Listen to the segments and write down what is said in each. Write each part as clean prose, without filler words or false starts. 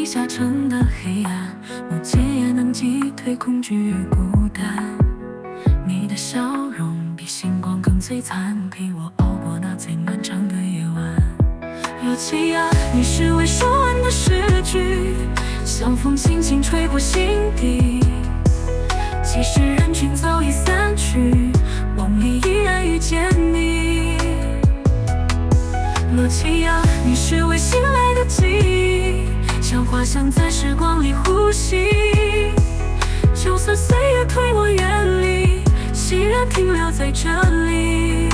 下沉的黑暗，无解也能击退恐惧与孤单。你的笑容比星光更璀璨，陪我熬过那最漫长的夜晚。热气啊，你是未说完的诗句，像风轻轻吹过心底。即使人群早已散去，梦里依然遇见你。热气啊，你是未醒来的记忆，像花香在时光里呼吸。就算岁月推我远离，欣然停留在这里。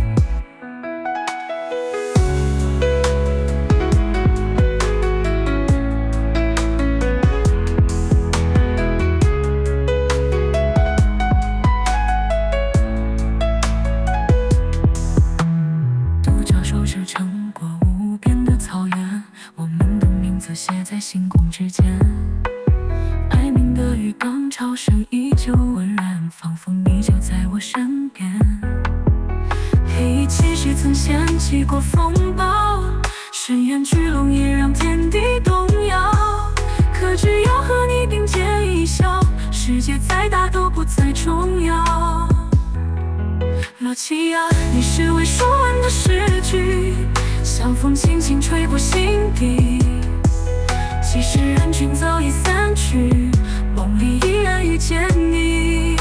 独角兽是撑过无边的草原，我们的名字写在星空之间。哀鸣的鱼缸潮声依旧温然，仿佛你就在我身边。黑气息曾掀起过风暴，深渊巨龙也让天地动摇。可只要和你并肩一笑，世界再大都不再重要。热气啊，你是未说完的诗句，像风轻轻吹过心底。即使人群早已散去，梦里依然遇见你。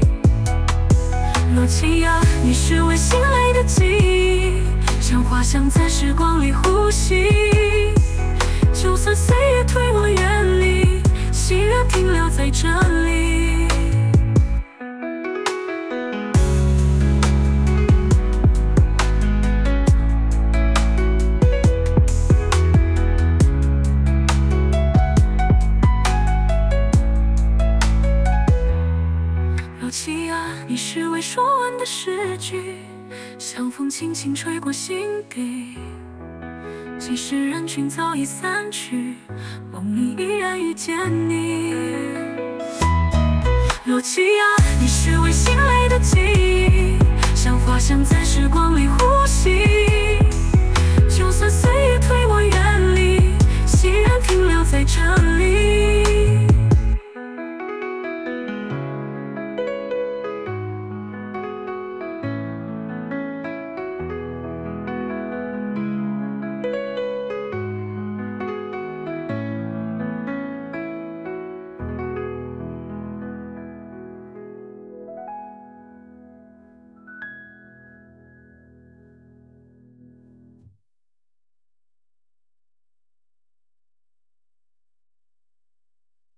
热气啊，你是未醒来的记忆，像花香在时光里呼吸。就算岁月推我远离，欣然停留在这里。热气啊，你是未说完的诗句，像风轻轻吹过心底。即使人群早已散去，梦里依然遇见你。热气啊，你是未醒来的记忆，像花香在时光里呼吸。